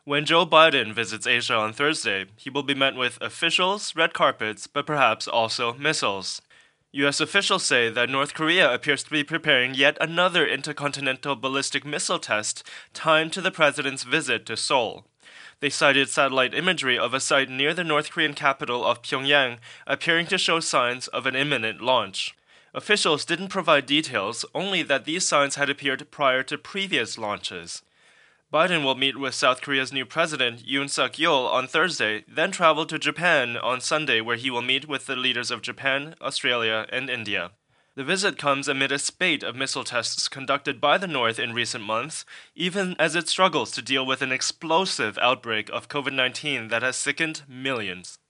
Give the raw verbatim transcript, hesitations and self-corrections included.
When Joe Biden visits Asia on Thursday, he will be met with officials, red carpets, but perhaps also missiles. U S officials say that North Korea appears to be preparing yet another intercontinental ballistic missile test timed to the president's visit to Seoul. They cited satellite imagery of a site near the North Korean capital of Pyongyang, appearing to show signs of an imminent launch. Officials didn't provide details, only that these signs had appeared prior to previous launches. Biden will meet with South Korea's new president, Yoon Suk Yeol, on Thursday, then travel to Japan on Sunday, where he will meet with the leaders of Japan, Australia, and India. The visit comes amid a spate of missile tests conducted by the North in recent months, even as it struggles to deal with an explosive outbreak of COVID nineteen that has sickened millions.